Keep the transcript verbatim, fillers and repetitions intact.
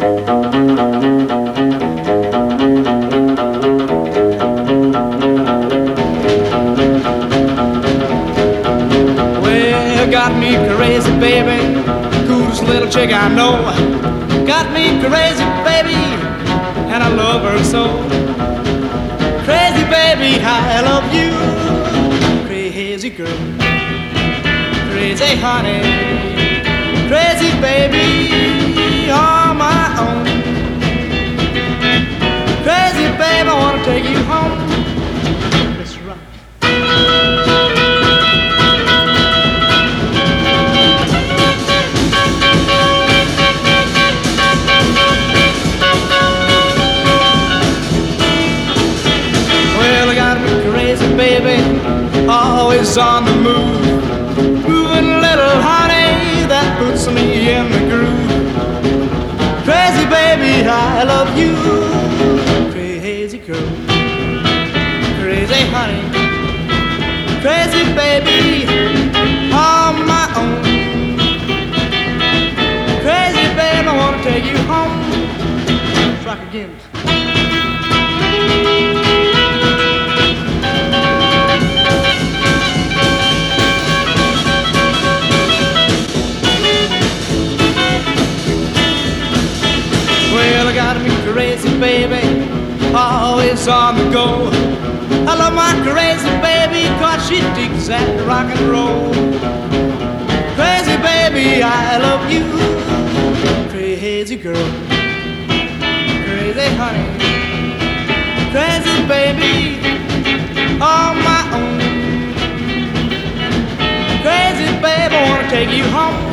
Well, got me crazy, baby, coolest little chick I know. Got me crazy, baby, and I love her so. Crazy, baby, I love you. Crazy girl, crazy honey, crazy baby, all my own. Crazy baby, I wanna take you home. Let's rock. Well, I got me crazy baby, always on the move, moving little honey that puts me in the groove. Crazy baby, I love you. Crazy girl, crazy honey, crazy baby, all my own. Crazy baby, I wanna take you home. Let's rock again. Well, I got me crazy baby, always on the go. I love my crazy baby, cause she digs that rock and roll. Crazy baby, I love you. Crazy girl, crazy honey, crazy baby, all my own. Crazy baby, I wanna take you home.